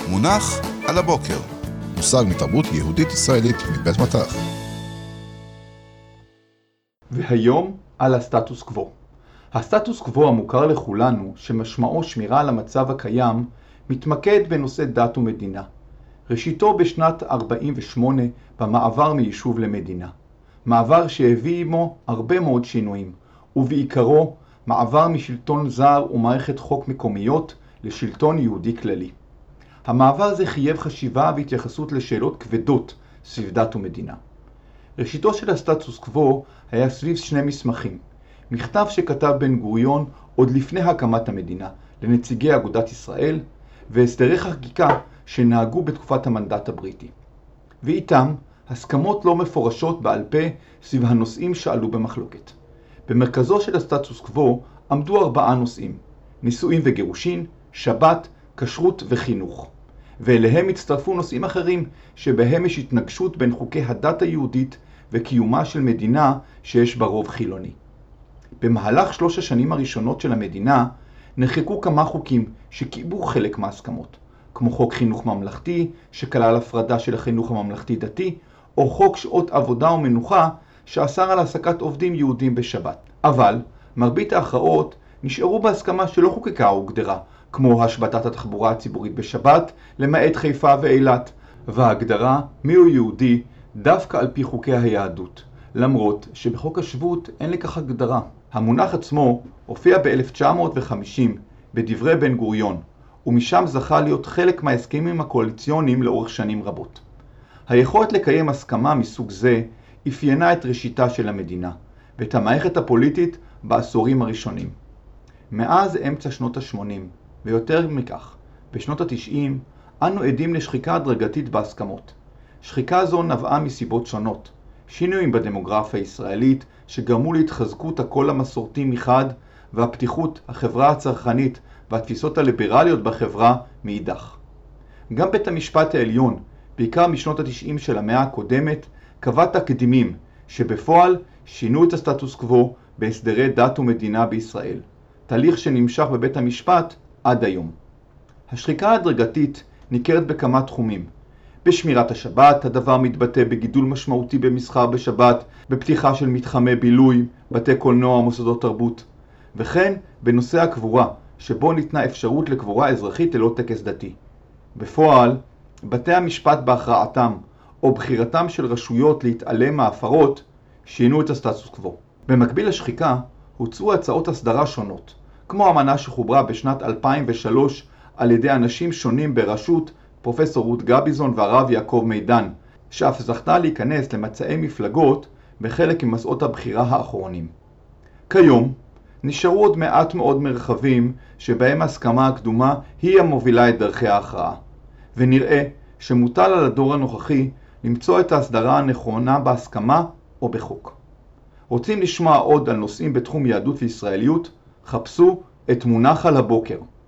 מונח על הבוקר. מושג מתרבות יהודית ישראלית מבית מטח. והיום על הסטטוס קוו. הסטטוס קוו המוכר לכולנו, שמשמעו שמירה על המצב הקיים, מתמקד בנושא דת ומדינה. ראשיתו בשנת 48 במעבר מיישוב למדינה. מעבר שהביא עמו הרבה מאוד שינויים, ובעיקרו מעבר משלטון זר ומערכת חוק מקומיות לשלטון יהודי כללי. המעבר זה חייב חשיבה והתייחסות לשאלות כבדות סביב דת ומדינה. ראשיתו של הסטטוס קוו היה סביב שני מסמכים. מכתב שכתב בן גוריון עוד לפני הקמת המדינה לנציגי אגודת ישראל, והסדרי חקיקה שנהגו בתקופת המנדט הבריטי. ואיתם הסכמות לא מפורשות בעל פה סביב הנושאים שעלו במחלוקת. במרכזו של הסטטוס קוו עמדו 4 נושאים: נישואין וגירושין, שבת, כשרות וחינוך. ואליהם הצטרפו נושאים אחרים שבהם יש התנגשות בין חוקי הדת היהודית וקיומה של מדינה שיש בה רוב חילוני. במהלך 3 השנים הראשונות של המדינה נחקקו כמה חוקים שקיבלו חלק מההסכמות, כמו חוק חינוך ממלכתי שכלל הפרדה של החינוך הממלכתי דתי, או חוק שעות עבודה ומנוחה שאסר על העסקת עובדים יהודים בשבת. אבל מרבית ההכרעות נשארו בהסכמה שלא חוקקה או הוגדרה, כמו השבתת התחבורה הציבורית בשבת, למעט חיפה ואילת, וההגדרה מיהו יהודי דווקא על פי חוקי היהדות, למרות שבחוק השבות אין לכך הגדרה. המונח עצמו הופיע ב-1950 בדברי בן גוריון, ומשם זכה להיות חלק מההסכמים הקואליציוניים לאורך שנים רבות. היכולת לקיים הסכמה מסוג זה אפיינה את ראשיתה של המדינה, ואת המערכת הפוליטית בעשורים הראשונים. מאז אמצע שנות ה-80, ויותר מכך, בשנות ה-90, אנו עדים לשחיקה הדרגתית בהסכמות. שחיקה זו נבעה מסיבות שונות. שינויים בדמוגרפיה הישראלית שגרמו להתחזקות הקול המסורתי מחד, והפתיחות, החברה הצרכנית והתפיסות הליברליות בחברה מאידך. גם בית המשפט העליון, בעיקר משנות ה-90 של המאה הקודמת, קבע תקדימים שבפועל שינו את הסטטוס קוו בהסדרי דת ומדינה בישראל, תהליך שנמשך בבית המשפט עד היום. השחיקה ההדרגתית ניכרת בכמה תחומים. בשמירת השבת הדבר מתבטא בגידול משמעותי במסחר בשבת, בפתיחה של מתחמי בילוי, בתי קולנוע ומוסדות תרבות, וכן בנושא הקבורה, שבו ניתנה אפשרות לקבורה אזרחית ללא טקס דתי. בפועל, בתי המשפט בהכרעתם או בחירתם של רשויות להתעלם מההפרות שינו את הסטטוס קוו. במקביל לשחיקה הוצאו הצעות הסדרה שונות, כמו אמנה שחוברה בשנת 2003 על ידי אנשים שונים בראשות פרופסור רות גביזון והרב יעקב מידן, שאף זכתה להיכנס למצעי מפלגות בחלק ממסעות הבחירה האחרונים. כיום נשארו עוד מעט מאוד מרחבים שבהם ההסכמה הקדומה היא המובילה את דרכי ההכרעה, ונראה שמוטל על הדור הנוכחי למצוא את ההסדרה הנכונה בהסכמה או בחוק. רוצים לשמוע עוד על נושאים בתחום יהדות וישראליות? חפשו את מונח על הבוקר.